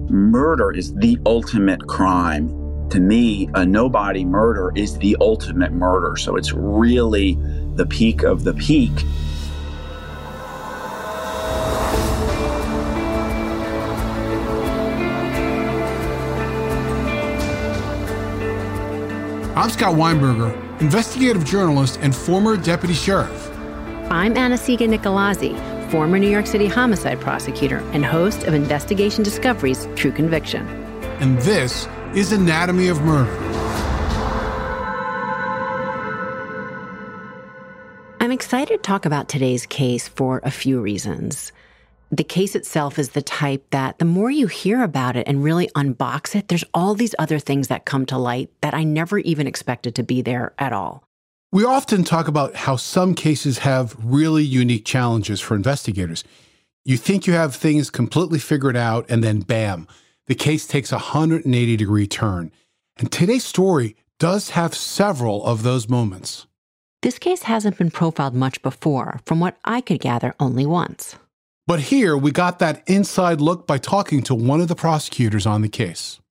Murder is the ultimate crime. To me, a nobody murder is the ultimate murder. So it's really the peak of the peak. I'm Scott Weinberger, investigative journalist and former deputy sheriff. I'm Anna-Sigga Nicolazzi, former New York City homicide prosecutor and host of Investigation Discovery's True Conviction. And this is Anatomy of Murder. I'm excited to talk about today's case for a few reasons. The case itself is the type that the more you hear about it and really unbox it, there's all these other things that come to light that I never even expected to be there at all. We often talk about how some cases have really unique challenges for investigators. You think you have things completely figured out, and then bam, the case takes a 180-degree turn. And today's story does have several of those moments. This case hasn't been profiled much before, from what I could gather only once. But here, we got that inside look by talking to one of the prosecutors on the case.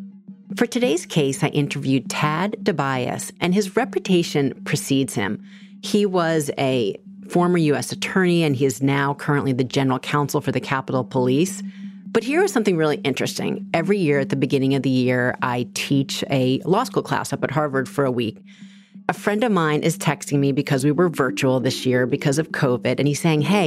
For today's case, I interviewed Tad DeBiase, and his reputation precedes him. He was a former U.S. attorney, and he is now currently the general counsel for the Capitol Police. But here is something really interesting. Every year at the beginning of the year, I teach a law school class up at Harvard for a week. A friend of mine is texting me because we were virtual this year because of COVID. And he's saying, hey,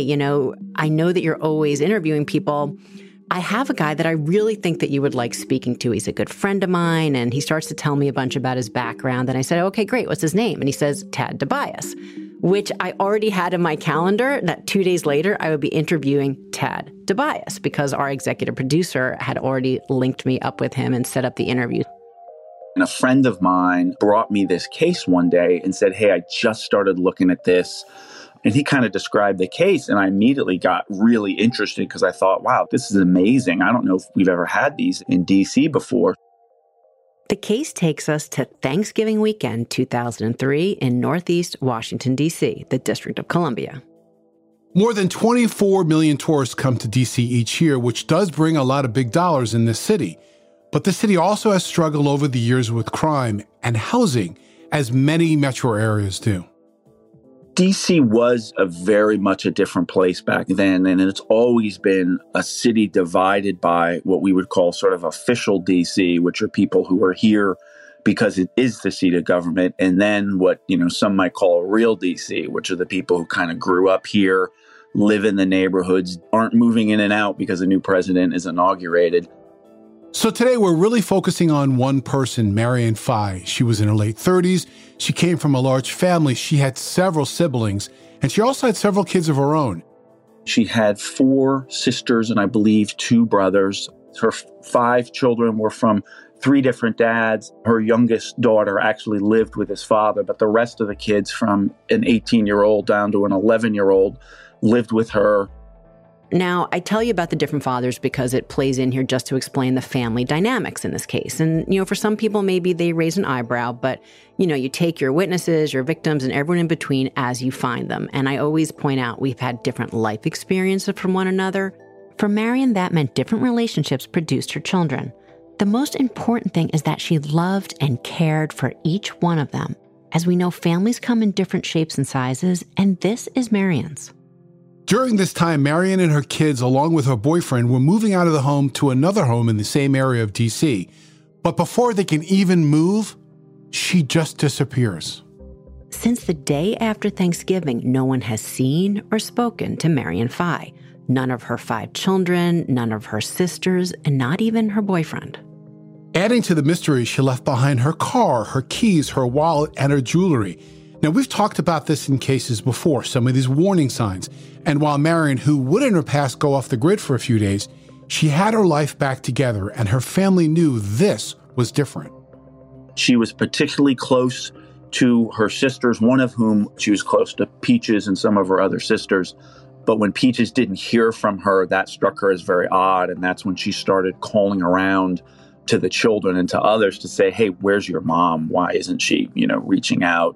I know that you're always interviewing people. I have a guy that I really think that you would like speaking to. He's a good friend of mine. And he starts to tell me a bunch about his background. And I said, okay, great. What's his name? And he says, Tad DeBiase, which I already had in my calendar that 2 days later, I would be interviewing Tad DeBiase because our executive producer had already linked me up with him and set up the interview. And a friend of mine brought me this case one day and said, hey, I just started looking at this. And he kind of described the case. And I immediately got really interested because I thought, wow, this is amazing. I don't know if we've ever had these in D.C. before. The case takes us to Thanksgiving weekend 2003 in Northeast Washington, D.C., the District of Columbia. More than 24 million tourists come to D.C. each year, which does bring a lot of big dollars in this city. But the city also has struggled over the years with crime and housing, as many metro areas do. D.C. was very much a different place back then, and it's always been a city divided by what we would call sort of official D.C., which are people who are here because it is the seat of government, and then what some might call real D.C., which are the people who kind of grew up here, live in the neighborhoods, aren't moving in and out because a new president is inaugurated. So today we're really focusing on one person, Marian Fye. She was in her late 30s. She came from a large family. She had several siblings, and she also had several kids of her own. She had 4 sisters and I believe 2 brothers. Her 5 children were from 3 different dads. Her youngest daughter actually lived with his father, but the rest of the kids from an 18-year-old down to an 11-year-old lived with her. Now, I tell you about the different fathers because it plays in here just to explain the family dynamics in this case. And, for some people, maybe they raise an eyebrow, but, you take your witnesses, your victims, and everyone in between as you find them. And I always point out we've had different life experiences from one another. For Marian, that meant different relationships produced her children. The most important thing is that she loved and cared for each one of them. As we know, families come in different shapes and sizes, and this is Marian's. During this time, Marian and her kids, along with her boyfriend, were moving out of the home to another home in the same area of D.C. But before they can even move, she just disappears. Since the day after Thanksgiving, no one has seen or spoken to Marian Fye. None of her 5 children, none of her sisters, and not even her boyfriend. Adding to the mystery, she left behind her car, her keys, her wallet, and her jewelry. Now, we've talked about this in cases before, some of these warning signs. And while Marian, who would in her past go off the grid for a few days, she had her life back together, and her family knew this was different. She was particularly close to her sisters, one of whom she was close to Peaches and some of her other sisters. But when Peaches didn't hear from her, that struck her as very odd. And that's when she started calling around to the children and to others to say, hey, where's your mom? Why isn't she, reaching out?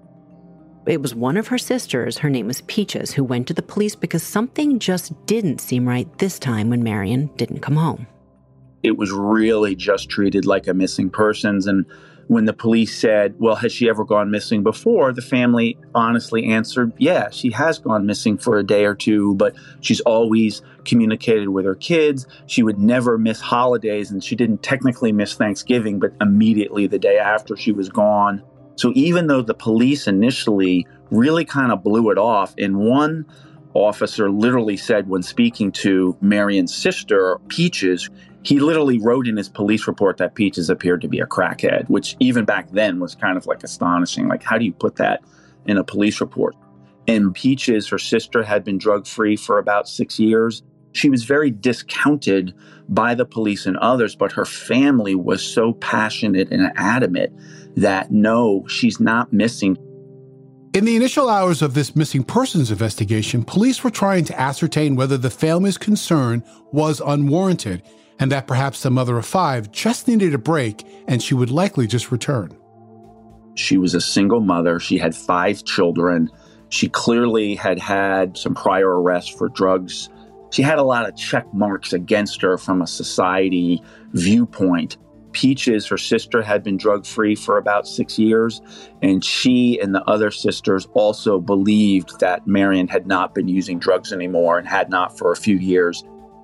It was one of her sisters, her name was Peaches, who went to the police because something just didn't seem right this time when Marian didn't come home. It was really just treated like a missing persons. And when the police said, well, has she ever gone missing before? The family honestly answered, yeah, she has gone missing for a day or two, but she's always communicated with her kids. She would never miss holidays, and she didn't technically miss Thanksgiving, but immediately the day after she was gone. So even though the police initially really kind of blew it off, and one officer literally said when speaking to Marion's sister, Peaches, he literally wrote in his police report that Peaches appeared to be a crackhead, which even back then was kind of like astonishing. Like, how do you put that in a police report? And Peaches, her sister, had been drug-free for about 6 years. She was very discounted by the police and others, but her family was so passionate and adamant that no, she's not missing. In the initial hours of this missing persons investigation, police were trying to ascertain whether the family's concern was unwarranted and that perhaps the mother of 5 just needed a break and she would likely just return. She was a single mother. She had 5 children. She clearly had had some prior arrests for drugs. She had a lot of check marks against her from a society viewpoint. Peaches, her sister, had been drug-free for about 6 years, and she and the other sisters also believed that Marion had not been using drugs anymore and had not for a few years.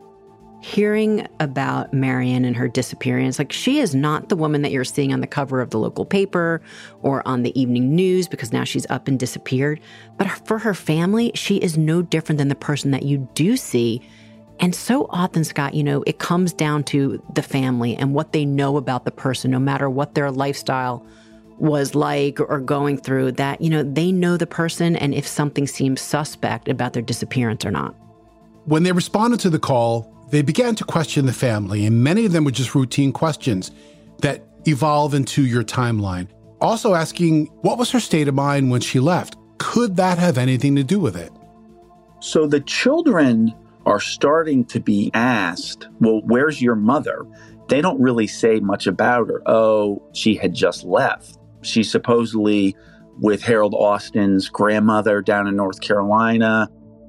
Hearing about Marion and her disappearance, like, she is not the woman that you're seeing on the cover of the local paper or on the evening news because now she's up and disappeared. But for her family, she is no different than the person that you do see. And so often, Scott, it comes down to the family and what they know about the person, no matter what their lifestyle was like or going through, that, they know the person and if something seems suspect about their disappearance or not. When they responded to the call, they began to question the family, and many of them were just routine questions that evolve into your timeline. Also asking, what was her state of mind when she left? Could that have anything to do with it? So the children are starting to be asked, well, where's your mother? They don't really say much about her. Oh, she had just left. She's supposedly with Harold Austin's grandmother down in North Carolina.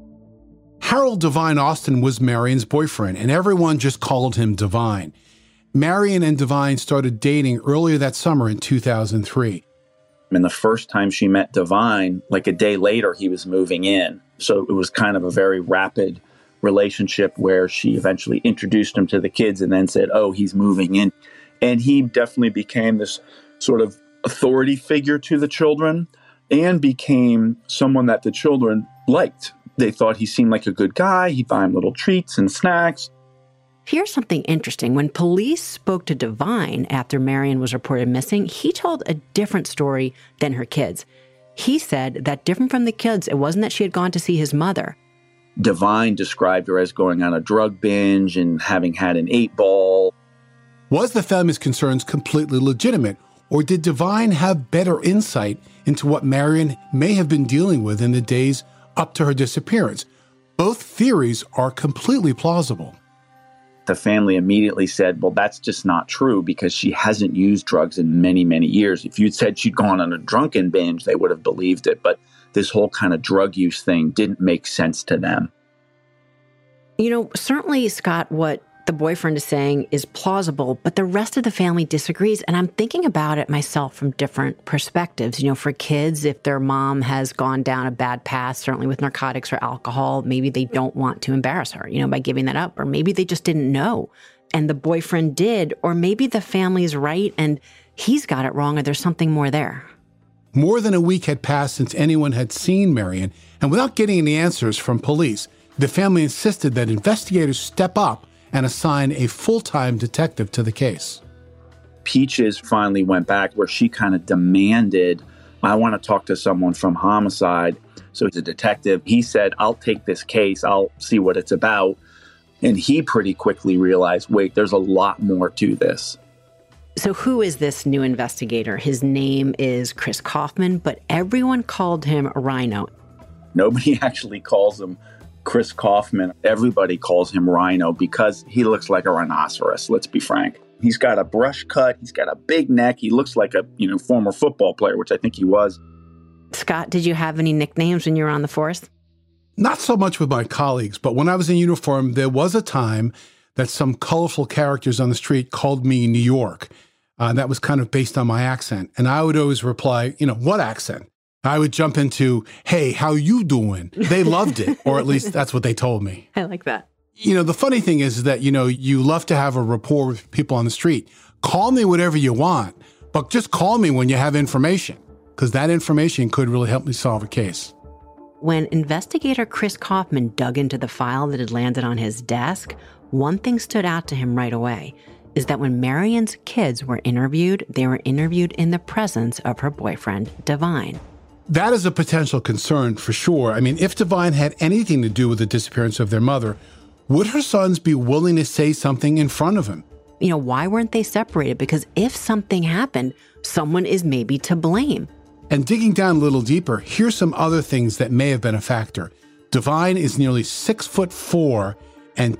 Harold Divine Austin was Marion's boyfriend, and everyone just called him Divine. Marion and Divine started dating earlier that summer in 2003. And the first time she met Divine, like a day later, he was moving in. So it was kind of a very rapid relationship where she eventually introduced him to the kids and then said, oh, he's moving in. And he definitely became this sort of authority figure to the children and became someone that the children liked. They thought he seemed like a good guy. He'd buy them little treats and snacks. Here's something interesting. When police spoke to Divine after Marion was reported missing, he told a different story than her kids. He said that different from the kids, it wasn't that she had gone to see his mother. Divine described her as going on a drug binge and having had an 8-ball. Was the family's concerns completely legitimate, or did Divine have better insight into what Marion may have been dealing with in the days up to her disappearance? Both theories are completely plausible. The family immediately said, well, that's just not true because she hasn't used drugs in many, many years. If you'd said she'd gone on a drunken binge, they would have believed it. But this whole kind of drug use thing didn't make sense to them. Certainly, Scott, what the boyfriend is saying is plausible, but the rest of the family disagrees. And I'm thinking about it myself from different perspectives. For kids, if their mom has gone down a bad path, certainly with narcotics or alcohol, maybe they don't want to embarrass her, by giving that up. Or maybe they just didn't know and the boyfriend did. Or maybe the family's right and he's got it wrong or there's something more there. More than a week had passed since anyone had seen Marion, and without getting any answers from police, the family insisted that investigators step up and assign a full-time detective to the case. Peaches finally went back where she kind of demanded, I want to talk to someone from homicide. So he's a detective. He said, I'll take this case. I'll see what it's about. And he pretty quickly realized, wait, there's a lot more to this. So who is this new investigator? His name is Chris Kaufman, but everyone called him Rhino. Nobody actually calls him Chris Kaufman. Everybody calls him Rhino because he looks like a rhinoceros, let's be frank. He's got a brush cut. He's got a big neck. He looks like a former football player, which I think he was. Scott, did you have any nicknames when you were on the force? Not so much with my colleagues, but when I was in uniform, there was a time that some colorful characters on the street called me New York. That was kind of based on my accent. And I would always reply, what accent? I would jump into, hey, how you doing? They loved it, or at least that's what they told me. I like that. The funny thing is that, you love to have a rapport with people on the street. Call me whatever you want, but just call me when you have information, because that information could really help me solve a case. When investigator Chris Kaufman dug into the file that had landed on his desk, one thing stood out to him right away, is that when Marion's kids were interviewed, they were interviewed in the presence of her boyfriend, Divine. That is a potential concern for sure. I mean, if Divine had anything to do with the disappearance of their mother, would her sons be willing to say something in front of him? Why weren't they separated? Because if something happened, someone is maybe to blame. And digging down a little deeper, here's some other things that may have been a factor. Divine is nearly 6'4" and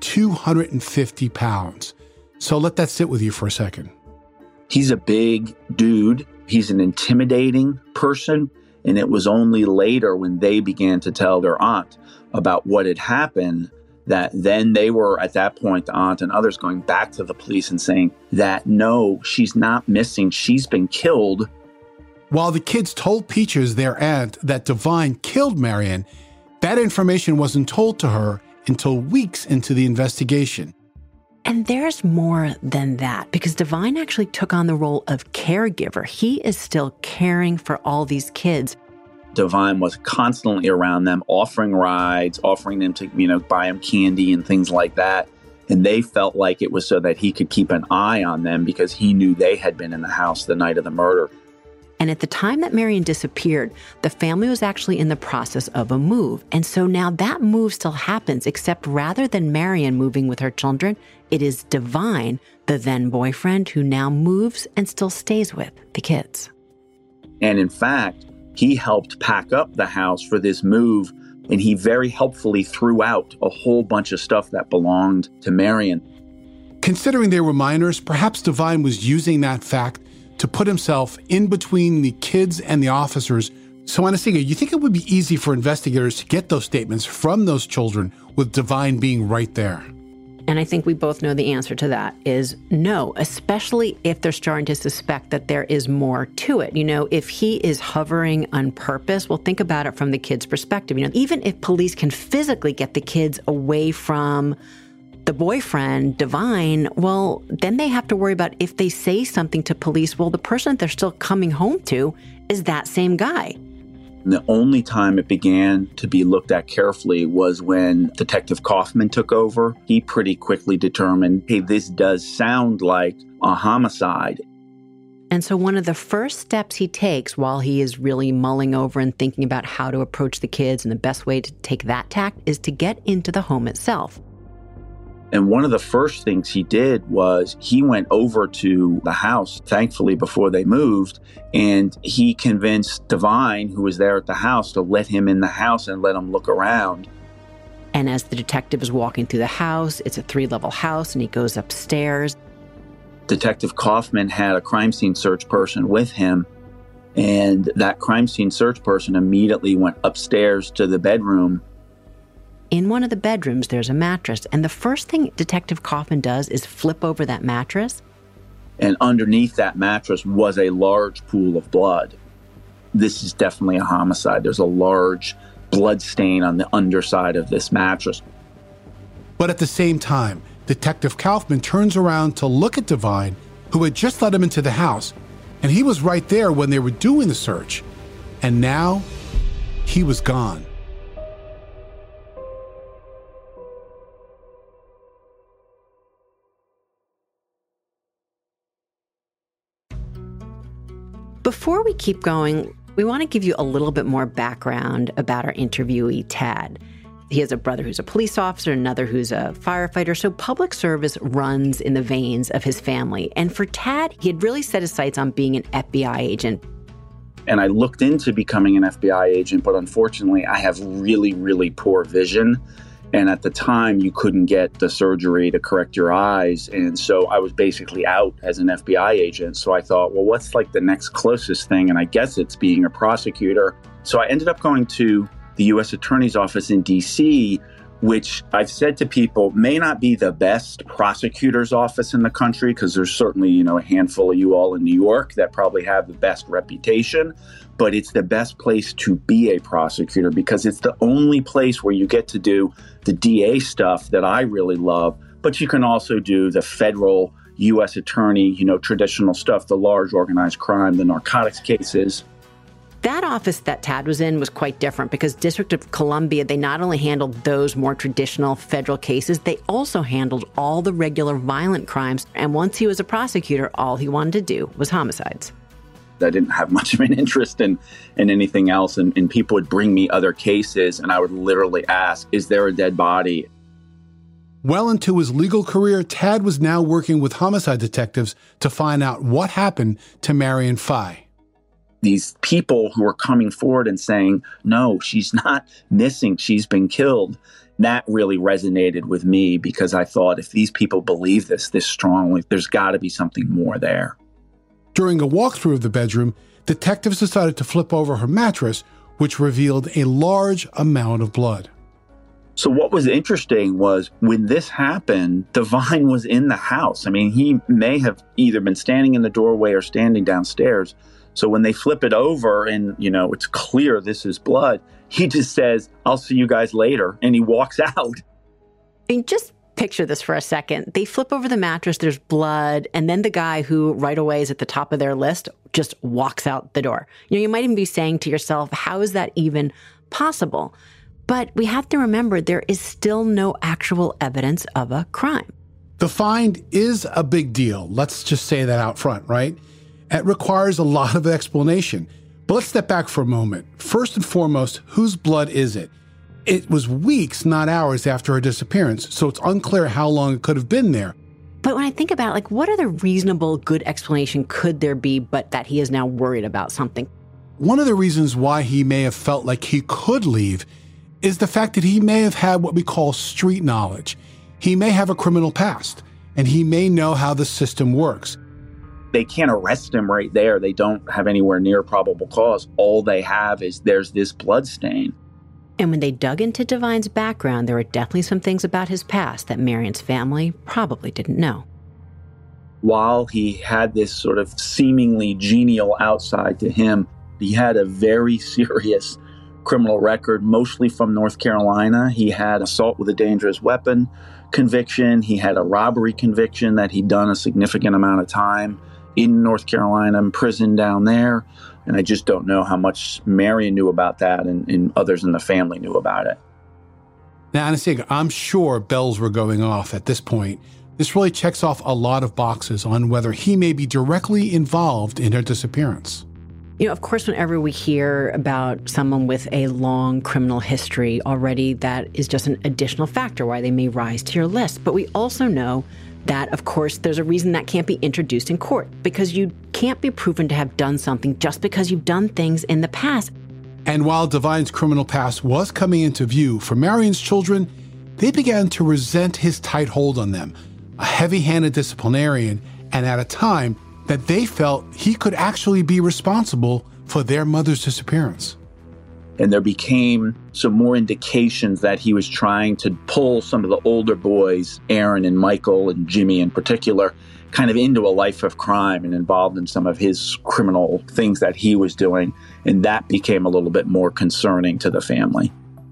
250 pounds. So let that sit with you for a second. He's a big dude. He's an intimidating person. And it was only later when they began to tell their aunt about what had happened that then they were, at that point, the aunt and others going back to the police and saying that, no, she's not missing. She's been killed. While the kids told Peaches, their aunt, that Divine killed Marion, that information wasn't told to her until weeks into the investigation. And there's more than that, because Divine actually took on the role of caregiver. He is still caring for all these kids. Divine was constantly around them, offering rides, offering them to, buy them candy and things like that. And they felt like it was so that he could keep an eye on them because he knew they had been in the house the night of the murder. And at the time that Marion disappeared, the family was actually in the process of a move. And so now that move still happens, except rather than Marion moving with her children, it is Divine, the then boyfriend, who now moves and still stays with the kids. And in fact, he helped pack up the house for this move, and he very helpfully threw out a whole bunch of stuff that belonged to Marion. Considering they were minors, perhaps Divine was using that fact to put himself in between the kids and the officers. So, Anastasia, you think it would be easy for investigators to get those statements from those children with Divine being right there? And I think we both know the answer to that is no, especially if they're starting to suspect that there is more to it. If he is hovering on purpose, well, think about it from the kid's perspective. Even if police can physically get the kids away from the boyfriend, Divine, well, then they have to worry about if they say something to police, well, the person they're still coming home to is that same guy. The only time it began to be looked at carefully was when Detective Kaufman took over. He pretty quickly determined, hey, this does sound like a homicide. And so one of the first steps he takes while he is really mulling over and thinking about how to approach the kids and the best way to take that tack is to get into the home itself. And one of the first things he did was he went over to the house, thankfully, before they moved, and he convinced Divine, who was there at the house, to let him in the house and let him look around. And as the detective is walking through the house, it's a 3-level house, and he goes upstairs. Detective Kaufman had a crime scene search person with him, and that crime scene search person immediately went upstairs to the bedroom. In one of the bedrooms, there's a mattress. And the first thing Detective Kaufman does is flip over that mattress. And underneath that mattress was a large pool of blood. This is definitely a homicide. There's a large blood stain on the underside of this mattress. But at the same time, Detective Kaufman turns around to look at Divine, who had just let him into the house. And he was right there when they were doing the search. And now, he was gone. Before we keep going, we want to give you a little bit more background about our interviewee, Tad. He has a brother who's a police officer, another who's a firefighter, so public service runs in the veins of his family. And for Tad, he had really set his sights on being an FBI agent. And I looked into becoming an FBI agent, but unfortunately, I have really, really poor vision. And at the time, you couldn't get the surgery to correct your eyes. And so I was basically out as an FBI agent. So I thought, well, what's like the next closest thing? And I guess it's being a prosecutor. So I ended up going to the U.S. Attorney's Office in D.C., which I've said to people may not be the best prosecutor's office in the country, because there's certainly, a handful of you all in New York that probably have the best reputation, but it's the best place to be a prosecutor because it's the only place where you get to do the DA stuff that I really love, but you can also do the federal U.S. attorney, traditional stuff, the large organized crime, the narcotics cases. That office that Tad was in was quite different because District of Columbia, they not only handled those more traditional federal cases, they also handled all the regular violent crimes. And once he was a prosecutor, all he wanted to do was homicides. I didn't have much of an interest in anything else. And people would bring me other cases and I would literally ask, is there a dead body? Well into his legal career, Tad was now working with homicide detectives to find out what happened to Marion Fye. These people who are coming forward and saying, no, she's not missing, she's been killed. That really resonated with me because I thought if these people believe this strongly, there's got to be something more there. During a walkthrough of the bedroom, detectives decided to flip over her mattress, which revealed a large amount of blood. So what was interesting was when this happened, Devine was in the house. I mean, he may have either been standing in the doorway or standing downstairs. So when they flip it over and, it's clear this is blood, he just says, I'll see you guys later. And he walks out. And just picture this for a second. They flip over the mattress, there's blood, and then the guy who right away is at the top of their list just walks out the door. You might even be saying to yourself, how is that even possible? But we have to remember there is still no actual evidence of a crime. The find is a big deal. Let's just say that out front, right? It requires a lot of explanation. But let's step back for a moment. First and foremost, whose blood is it? It was weeks, not hours, after her disappearance, so it's unclear how long it could have been there. But when I think about it, what other reasonable, good explanation could there be but that he is now worried about something? One of the reasons why he may have felt like he could leave is the fact that he may have had what we call street knowledge. He may have a criminal past, and he may know how the system works. They can't arrest him right there. They don't have anywhere near probable cause. All they have is there's this blood stain. And when they dug into Devine's background, there were definitely some things about his past that Marion's family probably didn't know. While he had this sort of seemingly genial outside to him, he had a very serious criminal record, mostly from North Carolina. He had assault with a dangerous weapon conviction. He had a robbery conviction that he'd done a significant amount of time in North Carolina, in prison down there. And I just don't know how much Marion knew about that and others in the family knew about it. Now, Anastasia, I'm sure bells were going off at this point. This really checks off a lot of boxes on whether he may be directly involved in her disappearance. Of course, whenever we hear about someone with a long criminal history already, that is just an additional factor why they may rise to your list. But we also know that, of course, there's a reason that can't be introduced in court, because you can't be proven to have done something just because you've done things in the past. And while Devine's criminal past was coming into view for Marion's children, they began to resent his tight hold on them, a heavy-handed disciplinarian, and at a time that they felt he could actually be responsible for their mother's disappearance. And there became some more indications that he was trying to pull some of the older boys, Aaron and Michael and Jimmy in particular, kind of into a life of crime and involved in some of his criminal things that he was doing. And that became a little bit more concerning to the family.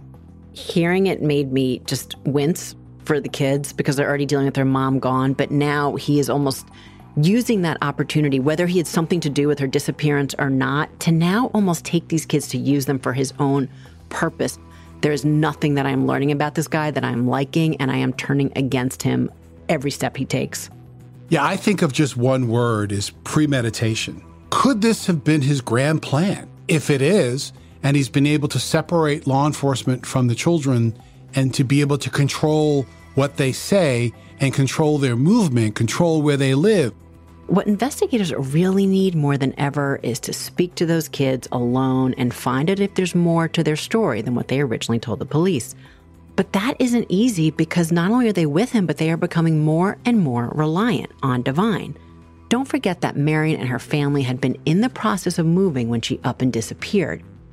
Hearing it made me just wince for the kids because they're already dealing with their mom gone. But now he is almost using that opportunity, whether he had something to do with her disappearance or not, to now almost take these kids to use them for his own purpose. There is nothing that I'm learning about this guy that I'm liking, and I am turning against him every step he takes. Yeah, I think of just one word is premeditation. Could this have been his grand plan? If it is, and he's been able to separate law enforcement from the children and to be able to control what they say and control their movement, control where they live. What investigators really need more than ever is to speak to those kids alone and find out if there's more to their story than what they originally told the police. But that isn't easy because not only are they with him, but they are becoming more and more reliant on Devine. Don't forget that Marion and her family had been in the process of moving when she up and disappeared.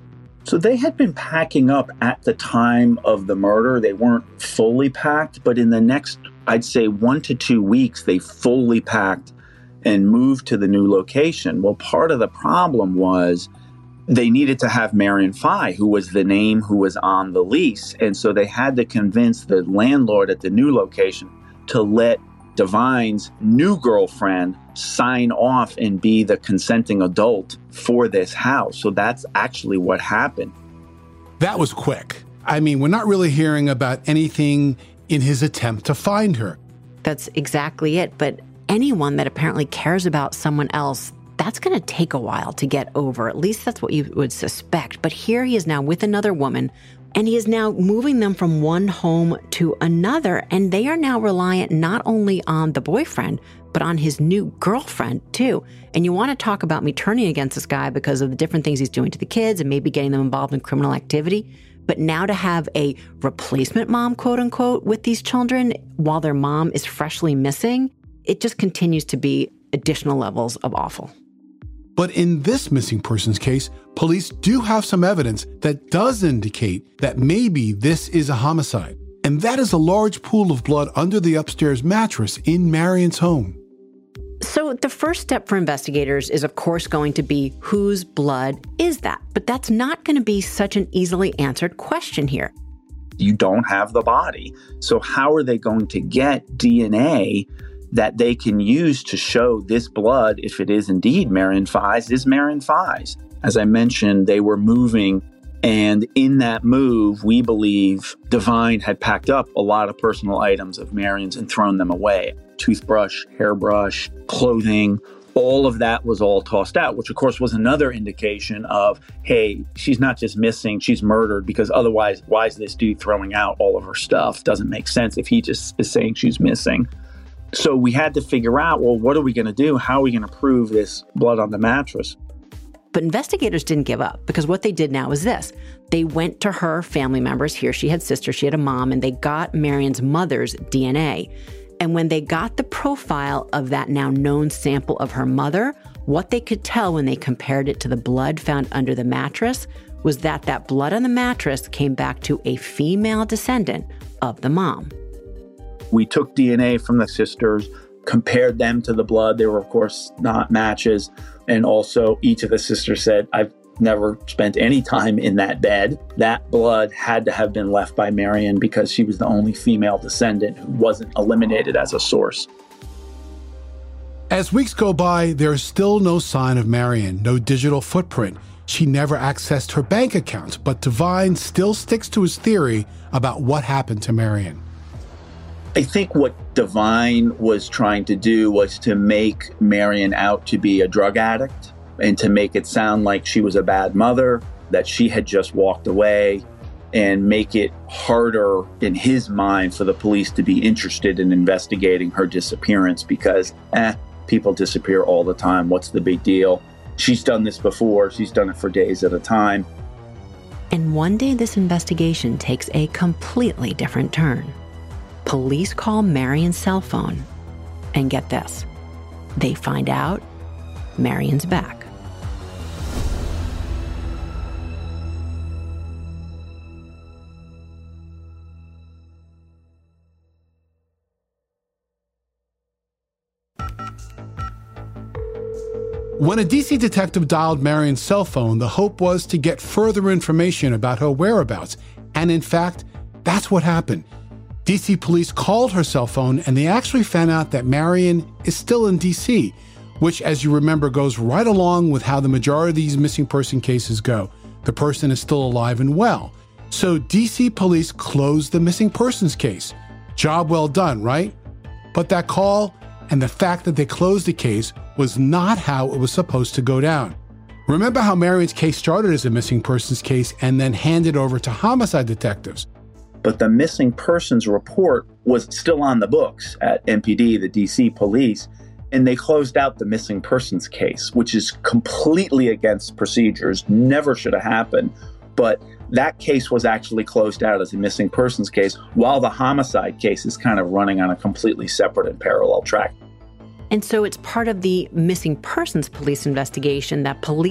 So they had been packing up at the time of the murder. They weren't fully packed, but in the next, I'd say 1 to 2 weeks, they fully packed and moved to the new location. Well, part of the problem was they needed to have Marion Fye, who was the name who was on the lease. And so they had to convince the landlord at the new location to let Devine's new girlfriend sign off and be the consenting adult for this house. So that's actually what happened. That was quick. I mean, we're not really hearing about anything in his attempt to find her. That's exactly it. But anyone that apparently cares about someone else, that's going to take a while to get over. At least that's what you would suspect. But here he is now with another woman, and he is now moving them from one home to another. And they are now reliant not only on the boyfriend, but on his new girlfriend, too. And you want to talk about me turning against this guy because of the different things he's doing to the kids and maybe getting them involved in criminal activity. But now to have a replacement mom, quote unquote, with these children while their mom is freshly missing, it just continues to be additional levels of awful. But in this missing persons case, police do have some evidence that does indicate that maybe this is a homicide. And that is a large pool of blood under the upstairs mattress in Marion's home. So the first step for investigators is, of course, going to be whose blood is that? But that's not going to be such an easily answered question here. You don't have the body. So how are they going to get DNA that they can use to show this blood, if it is indeed Marion Fye's, is Marion Fye's? As I mentioned, they were moving, and in that move, we believe Devine had packed up a lot of personal items of Marion's and thrown them away. Toothbrush, hairbrush, clothing, all of that was all tossed out, which of course was another indication of, hey, she's not just missing, she's murdered, because otherwise, why is this dude throwing out all of her stuff? Doesn't make sense if he just is saying she's missing. So we had to figure out, well, what are we going to do? How are we going to prove this blood on the mattress? But investigators didn't give up, because what they did now is this. They went to her family members. Here she had sisters, she had a mom, and they got Marion's mother's DNA. And when they got the profile of that now known sample of her mother, what they could tell when they compared it to the blood found under the mattress was that that blood on the mattress came back to a female descendant of the mom. We took DNA from the sisters, compared them to the blood. They were, of course, not matches. And also, each of the sisters said, I've never spent any time in that bed. That blood had to have been left by Marion because she was the only female descendant who wasn't eliminated as a source. As weeks go by, there is still no sign of Marion, no digital footprint. She never accessed her bank accounts, but Devine still sticks to his theory about what happened to Marion. I think what Devine was trying to do was to make Marion out to be a drug addict and to make it sound like she was a bad mother, that she had just walked away, and make it harder in his mind for the police to be interested in investigating her disappearance because, people disappear all the time. What's the big deal? She's done this before. She's done it for days at a time. And one day this investigation takes a completely different turn. Police call Marion's cell phone, and get this, they find out Marion's back. When a DC detective dialed Marion's cell phone, the hope was to get further information about her whereabouts. And in fact, that's what happened. DC police called her cell phone, and they actually found out that Marion is still in DC, which, as you remember, goes right along with how the majority of these missing person cases go. The person is still alive and well. So DC police closed the missing persons case. Job well done, right? But that call and the fact that they closed the case was not how it was supposed to go down. Remember how Marion's case started as a missing persons case and then handed over to homicide detectives? But the missing persons report was still on the books at MPD, the DC police, and they closed out the missing persons case, which is completely against procedures, never should have happened. But that case was actually closed out as a missing persons case, while the homicide case is kind of running on a completely separate and parallel track. And so it's part of the missing persons police investigation that police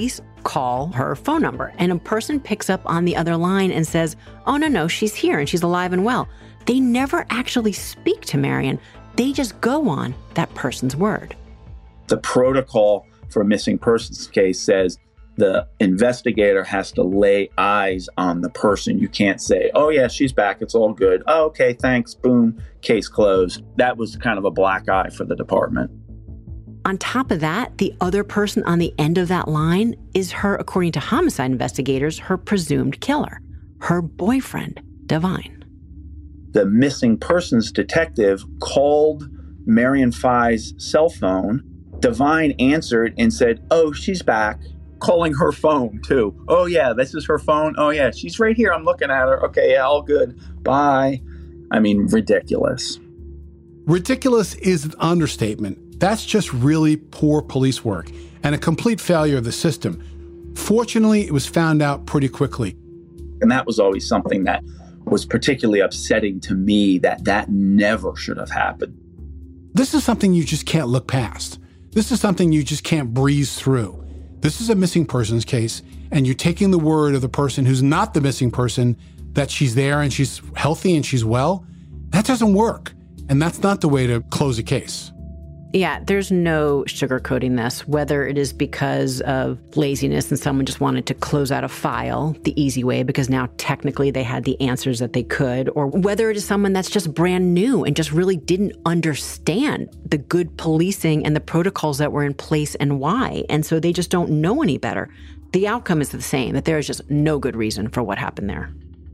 call her phone number. And a person picks up on the other line and says, oh, no, she's here and she's alive and well. They never actually speak to Marion. They just go on that person's word. The protocol for a missing persons case says the investigator has to lay eyes on the person. You can't say, oh, yeah, she's back. It's all good. Oh, okay, thanks. Boom. Case closed. That was kind of a black eye for the department. On top of that, the other person on the end of that line is her, according to homicide investigators, her presumed killer, her boyfriend, Devine. The missing persons detective called Marion Fye's cell phone. Devine answered and said, oh, she's back, calling her phone too. Oh, yeah, this is her phone. Oh, yeah, she's right here. I'm looking at her. Okay, yeah, all good. Bye. I mean, ridiculous. Ridiculous is an understatement. That's just really poor police work and a complete failure of the system. Fortunately, it was found out pretty quickly. And that was always something that was particularly upsetting to me, that never should have happened. This is something you just can't look past. This is something you just can't breeze through. This is a missing persons case, and you're taking the word of the person who's not the missing person that she's there and she's healthy and she's well. That doesn't work. And that's not the way to close a case. Yeah, there's no sugarcoating this, whether it is because of laziness and someone just wanted to close out a file the easy way because now technically they had the answers that they could, or whether it is someone that's just brand new and just really didn't understand the good policing and the protocols that were in place and why. And so they just don't know any better. The outcome is the same, that there is just no good reason for what happened there.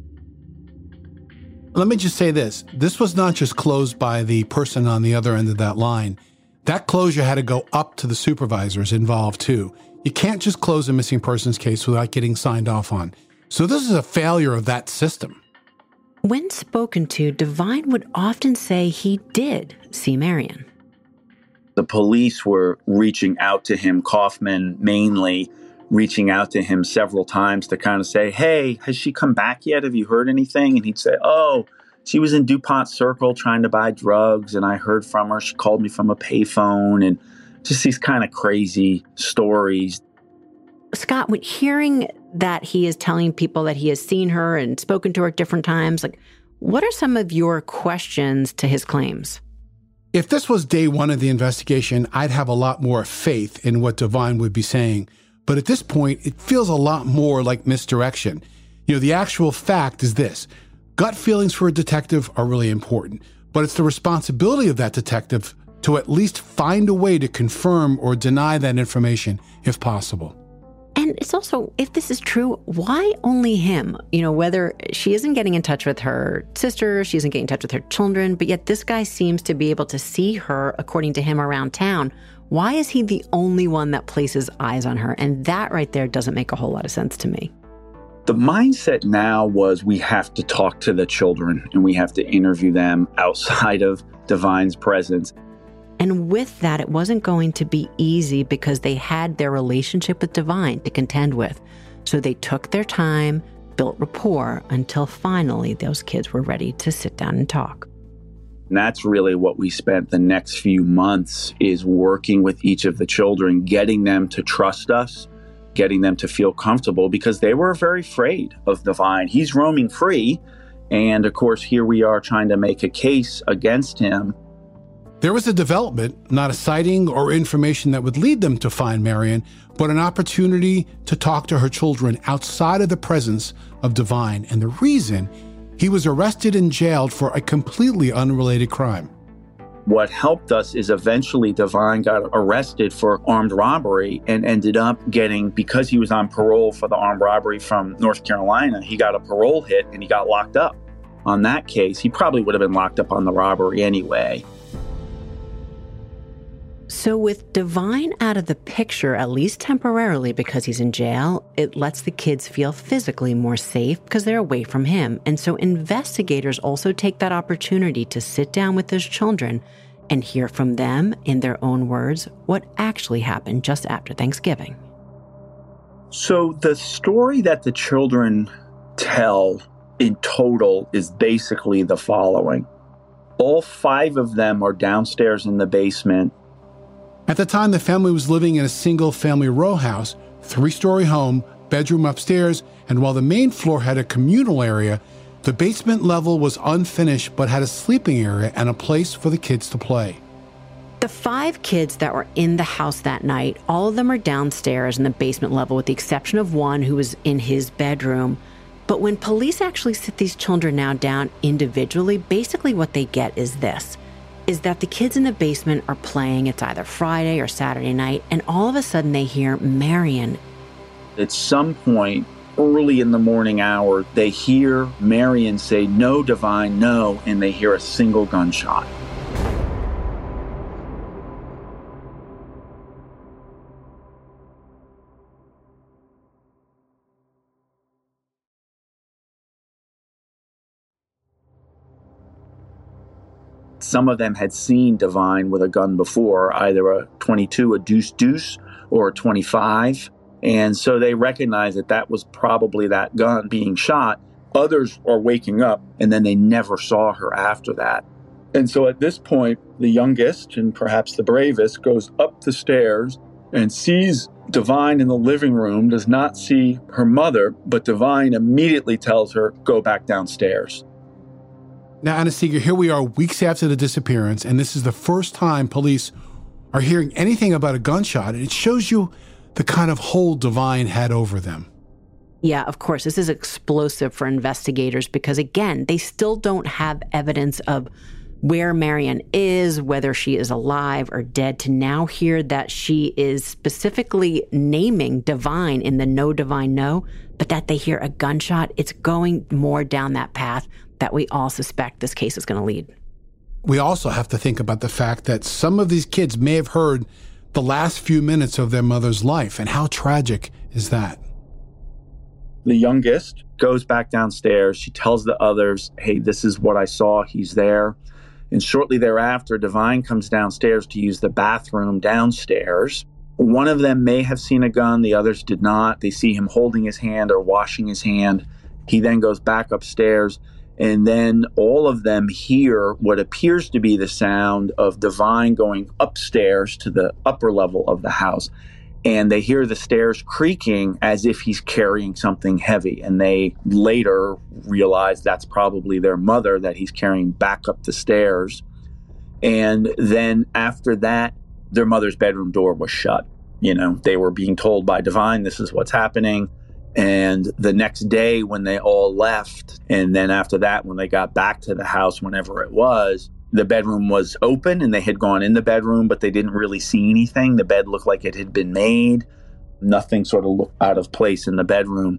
Let me just say this. This was not just closed by the person on the other end of that line. That closure had to go up to the supervisors involved, too. You can't just close a missing persons case without getting signed off on. So this is a failure of that system. When spoken to, Devine would often say he did see Marion. The police were reaching out to him, Kaufman mainly, reaching out to him several times to kind of say, hey, has she come back yet? Have you heard anything? And he'd say, oh, she was in DuPont Circle trying to buy drugs, and I heard from her. She called me from a payphone, and just these kind of crazy stories. Scott, when hearing that he is telling people that he has seen her and spoken to her at different times, what are some of your questions to his claims? If this was day one of the investigation, I'd have a lot more faith in what Devine would be saying. But at this point, it feels a lot more like misdirection. The actual fact is this. Gut feelings for a detective are really important, but it's the responsibility of that detective to at least find a way to confirm or deny that information if possible. And it's also, if this is true, why only him? Whether she isn't getting in touch with her sister, she isn't getting in touch with her children, but yet this guy seems to be able to see her, according to him, around town. Why is he the only one that places eyes on her? And that right there doesn't make a whole lot of sense to me. The mindset now was we have to talk to the children and we have to interview them outside of Devine's presence. And with that, it wasn't going to be easy because they had their relationship with Devine to contend with. So they took their time, built rapport until finally those kids were ready to sit down and talk. And that's really what we spent the next few months is working with each of the children, getting them to trust us, getting them to feel comfortable because they were very afraid of Devine. He's roaming free. And of course, here we are trying to make a case against him. There was a development, not a sighting or information that would lead them to find Marion, but an opportunity to talk to her children outside of the presence of Devine. And the reason, he was arrested and jailed for a completely unrelated crime. What helped us is eventually Devine got arrested for armed robbery and ended up getting, because he was on parole for the armed robbery from North Carolina, he got a parole hit and he got locked up. On that case, he probably would have been locked up on the robbery anyway. So with Devine out of the picture, at least temporarily because he's in jail, it lets the kids feel physically more safe because they're away from him. And so investigators also take that opportunity to sit down with those children and hear from them, in their own words, what actually happened just after Thanksgiving. So the story that the children tell in total is basically the following. All 5 of them are downstairs in the basement. At the time, the family was living in a single-family row house 3-story home, bedroom upstairs, and while the main floor had a communal area, the basement level was unfinished but had a sleeping area and a place for the kids to play. The 5 kids that were in the house that night, all of them are downstairs in the basement level with the exception of one who was in his bedroom. But when police actually sit these children now down individually, basically what they get is this, is that the kids in the basement are playing. It's either Friday or Saturday night, and all of a sudden they hear Marion. At some point early in the morning hour, they hear Marion say, "No, Divine, no," and they hear a single gunshot. Some of them had seen Divine with a gun before, either a .22, a deuce, or a .25. And so they recognized that that was probably that gun being shot. Others are waking up, and then they never saw her after that. And so at this point, the youngest, and perhaps the bravest, goes up the stairs and sees Divine in the living room, does not see her mother, but Divine immediately tells her, "Go back downstairs." Now, Anna Seeger, here we are weeks after the disappearance, and this is the first time police are hearing anything about a gunshot. It shows you the kind of hold Divine had over them. Yeah, of course, this is explosive for investigators because, again, they still don't have evidence of where Marion is, whether she is alive or dead, to now hear that she is specifically naming Divine in the No Divine No, but that they hear a gunshot. It's going more down that path that we all suspect this case is going to lead. We also have to think about the fact that some of these kids may have heard the last few minutes of their mother's life, and how tragic is that? The youngest goes back downstairs. She tells the others, "Hey, this is what I saw. He's there." And shortly thereafter, Divine comes downstairs to use the bathroom downstairs. One of them may have seen a gun. The others did not. They see him holding his hand or washing his hand. He then goes back upstairs. And then all of them hear what appears to be the sound of Divine going upstairs to the upper level of the house. And they hear the stairs creaking as if he's carrying something heavy. And they later realize that's probably their mother that he's carrying back up the stairs. And then after that, their mother's bedroom door was shut. You know, they were being told by Divine, this is what's happening. And the next day when they all left, and then after that, when they got back to the house, whenever it was, the bedroom was open and they had gone in the bedroom, but they didn't really see anything. The bed looked like it had been made. Nothing sort of looked out of place in the bedroom.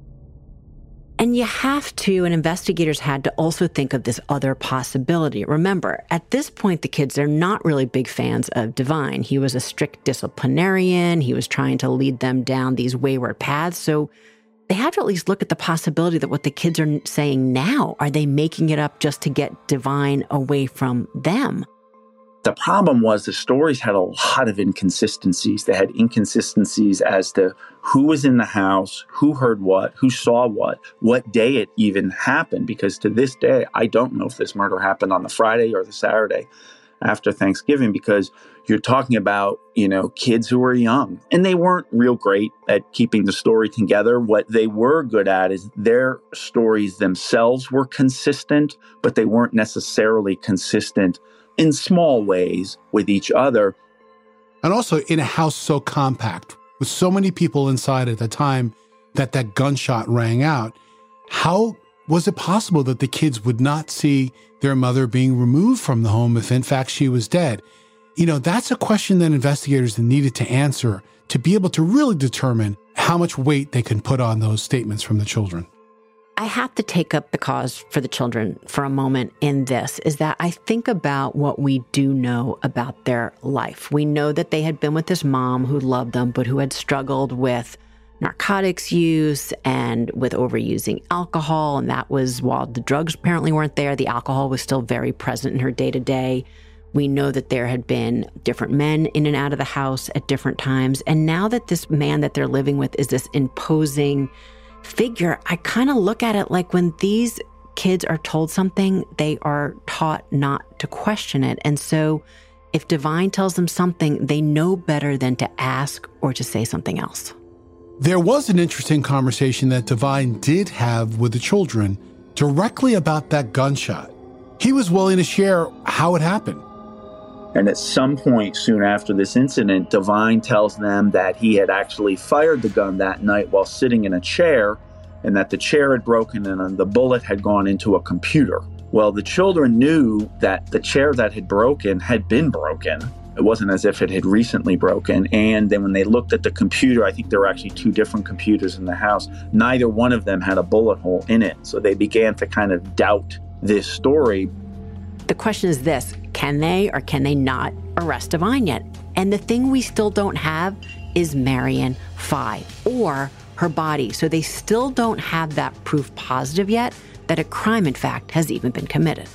And you have to, and investigators had to also think of this other possibility. Remember, at this point, the kids, they're not really big fans of Divine. He was a strict disciplinarian. He was trying to lead them down these wayward paths. So they have to at least look at the possibility that what the kids are saying now, are they making it up just to get Divine away from them? The problem was the stories had a lot of inconsistencies. They had inconsistencies as to who was in the house, who heard what, who saw what day it even happened. Because to this day, I don't know if this murder happened on the Friday or the Saturday after Thanksgiving, because you're talking about, kids who were young and they weren't real great at keeping the story together. What they were good at is their stories themselves were consistent, but they weren't necessarily consistent in small ways with each other. And also in a house so compact with so many people inside at the time that gunshot rang out, how was it possible that the kids would not see their mother being removed from the home if in fact she was dead? That's a question that investigators needed to answer to be able to really determine how much weight they can put on those statements from the children. I have to take up the cause for the children for a moment in this, is that I think about what we do know about their life. We know that they had been with this mom who loved them, but who had struggled with narcotics use and with overusing alcohol. And that was, while the drugs apparently weren't there, the alcohol was still very present in her day-to-day. We know that there had been different men in and out of the house at different times. And now that this man that they're living with is this imposing figure, I kind of look at it like when these kids are told something, they are taught not to question it. And so if Divine tells them something, they know better than to ask or to say something else. There was an interesting conversation that Devine did have with the children directly about that gunshot. He was willing to share how it happened. And at some point soon after this incident, Devine tells them that he had actually fired the gun that night while sitting in a chair, and that the chair had broken and the bullet had gone into a computer. Well, the children knew that the chair that had broken had been broken. It wasn't as if it had recently broken. And then when they looked at the computer, I think there were actually two different computers in the house. Neither one of them had a bullet hole in it. So they began to kind of doubt this story. The question is this: can they or can they not arrest Devine yet? And the thing we still don't have is Marion Fye or her body. So they still don't have that proof positive yet that a crime, in fact, has even been committed.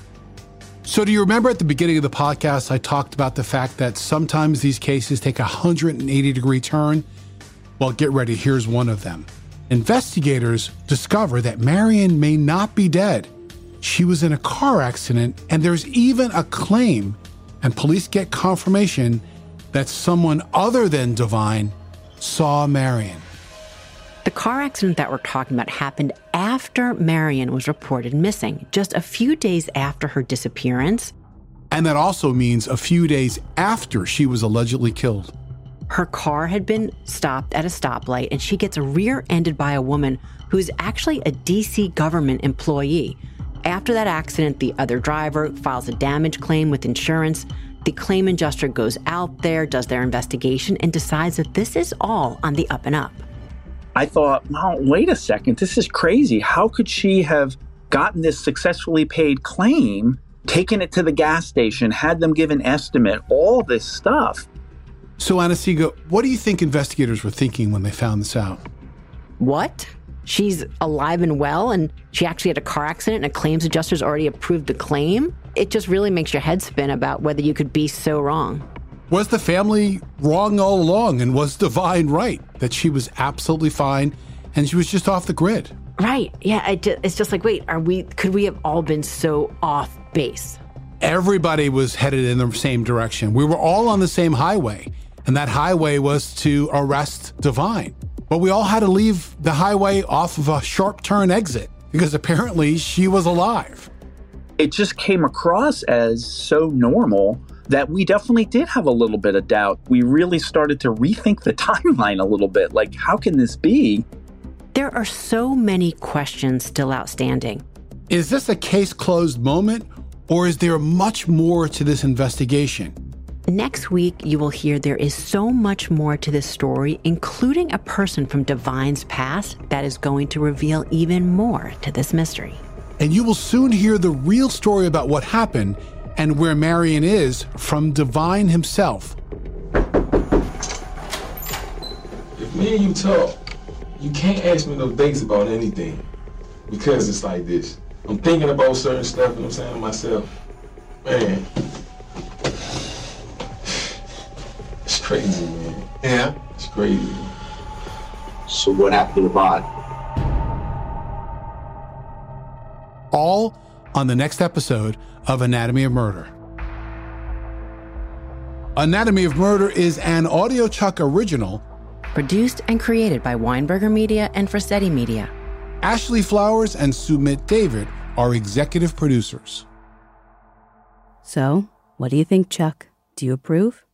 So do you remember at the beginning of the podcast, I talked about the fact that sometimes these cases take a 180-degree turn? Well, get ready. Here's one of them. Investigators discover that Marion may not be dead. She was in a car accident, and there's even a claim, and police get confirmation that someone other than Devine saw Marion. The car accident that we're talking about happened after Marion was reported missing, just a few days after her disappearance. And that also means a few days after she was allegedly killed. Her car had been stopped at a stoplight, and she gets rear-ended by a woman who's actually a DC government employee. After that accident, the other driver files a damage claim with insurance. The claim adjuster goes out there, does their investigation, and decides that this is all on the up and up. I thought, well, wait a second, this is crazy. How could she have gotten this successfully paid claim, taken it to the gas station, had them give an estimate, all this stuff? So, Anna-Sigga, what do you think investigators were thinking when they found this out? What? She's alive and well, and she actually had a car accident, and a claims adjuster's already approved the claim? It just really makes your head spin about whether you could be so wrong. Was the family wrong all along, and was Devine right that she was absolutely fine and she was just off the grid? Right. Yeah. It's just like, wait, could we have all been so off base? Everybody was headed in the same direction. We were all on the same highway, and that highway was to arrest Devine. But we all had to leave the highway off of a sharp turn exit because apparently she was alive. It just came across as so normal that we definitely did have a little bit of doubt. We really started to rethink the timeline a little bit. Like, how can this be? There are so many questions still outstanding. Is this a case closed moment, or is there much more to this investigation? Next week, you will hear there is so much more to this story, including a person from Devine's past that is going to reveal even more to this mystery. And you will soon hear the real story about what happened and where Marion is from Devine himself. If me and you talk, you can't ask me no dates about anything because it's like this. I'm thinking about certain stuff and I'm saying to myself, man, it's crazy, man. Yeah? It's crazy. So what happened to the body? All on the next episode of Anatomy of Murder. Anatomy of Murder is an AudioChuck original. Produced and created by Weinberger Media and Frasetti Media. Ashley Flowers and Sumit David are executive producers. So, what do you think, Chuck? Do you approve?